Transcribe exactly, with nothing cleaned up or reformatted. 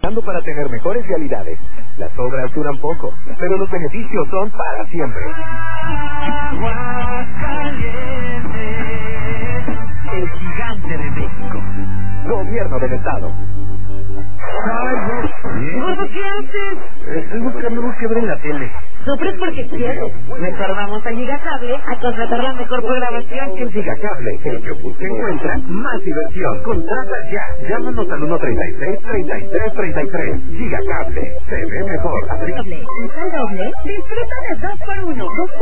para tener mejores realidades. Las obras duran poco, pero los beneficios son para siempre. El gigante de México. Gobierno del Estado. ¿Gordo, qué haces? Estoy buscando luz que ver en la tele. Sufres porque quieres. Mejor vamos a Gigacable a contratar la mejor programación que el Gigacable. El que busca encuentra más diversión. Contrata ya. Llámanos al uno treinta y seis, treinta y tres, treinta y tres. Gigacable. Se ve mejor. Doble. Doble. Disfruta de dos por uno.